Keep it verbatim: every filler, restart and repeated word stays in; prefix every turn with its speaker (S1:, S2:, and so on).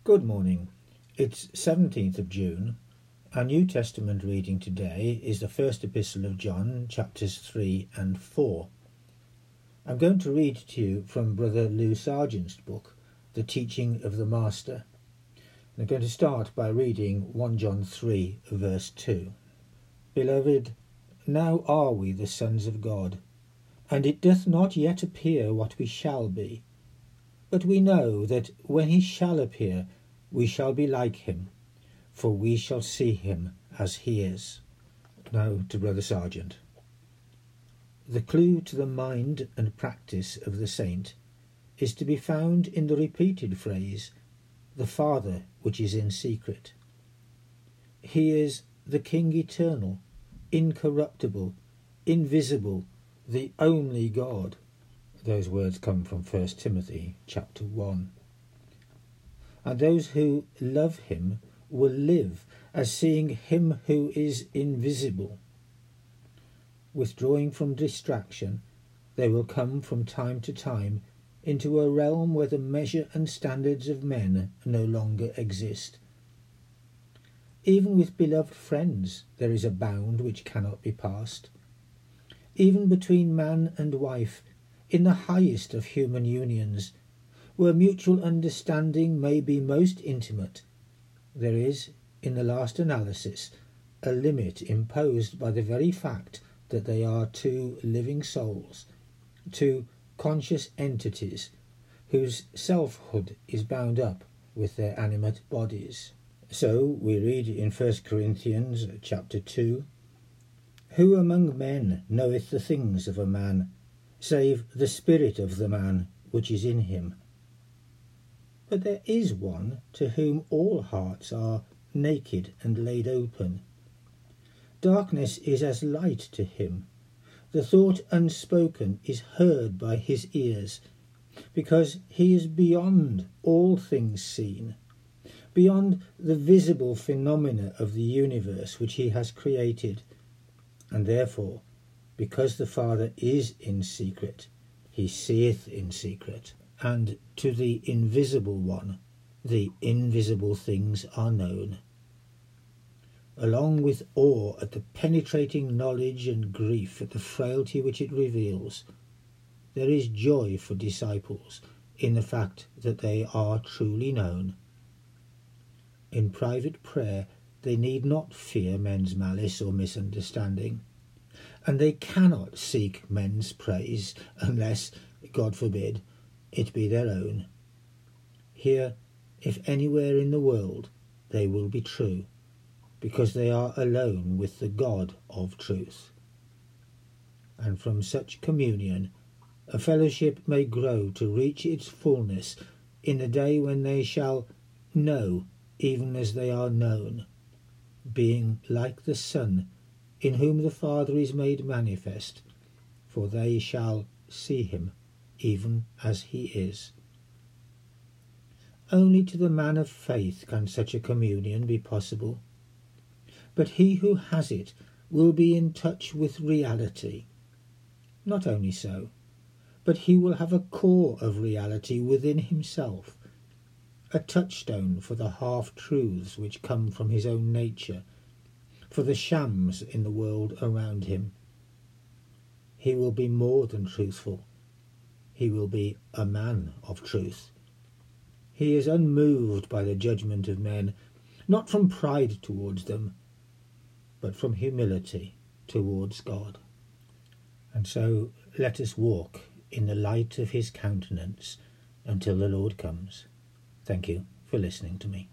S1: Good morning. It's seventeenth of June. Our New Testament reading today is the first epistle of John, chapters three and four. I'm going to read to you from Brother Lou Sargent's book, The Teaching of the Master. I'm going to start by reading First John three, verse two. Beloved, now are we the sons of God, and it doth not yet appear what we shall be. But we know that when he shall appear, we shall be like him, for we shall see him as he is. Now to Brother Sargent. The clue to the mind and practice of the saint is to be found in the repeated phrase, the Father which is in secret. He is the King eternal, incorruptible, invisible, the only God. Those words come from First Timothy chapter one. And those who love him will live as seeing him who is invisible. Withdrawing from distraction, they will come from time to time into a realm where the measure and standards of men no longer exist. Even with beloved friends there is a bound which cannot be passed. Even between man and wife, in the highest of human unions, where mutual understanding may be most intimate, there is, in the last analysis, a limit imposed by the very fact that they are two living souls, two conscious entities, whose selfhood is bound up with their animate bodies. So we read in First Corinthians chapter two, Who among men knoweth the things of a man, save the spirit of the man which is in him? But there is one to whom all hearts are naked and laid open. Darkness is as light to him. The thought unspoken is heard by his ears, because he is beyond all things seen, beyond the visible phenomena of the universe which he has created, and therefore, because the Father is in secret, he seeth in secret, and to the invisible one the invisible things are known. Along with awe at the penetrating knowledge and grief at the frailty which it reveals, there is joy for disciples in the fact that they are truly known. In private prayer they need not fear men's malice or misunderstanding, and they cannot seek men's praise unless, God forbid, it be their own. Here, if anywhere in the world, they will be true, because they are alone with the God of truth. And from such communion, a fellowship may grow to reach its fullness in the day when they shall know even as they are known, being like the Son, in whom the Father is made manifest, for they shall see him even as he is. Only to the man of faith can such a communion be possible, but he who has it will be in touch with reality. Not only so, but he will have a core of reality within himself, a touchstone for the half-truths which come from his own nature, for the shams in the world around him. He will be more than truthful. He will be a man of truth. He is unmoved by the judgment of men, not from pride towards them, but from humility towards God. And so let us walk in the light of his countenance until the Lord comes. Thank you for listening to me.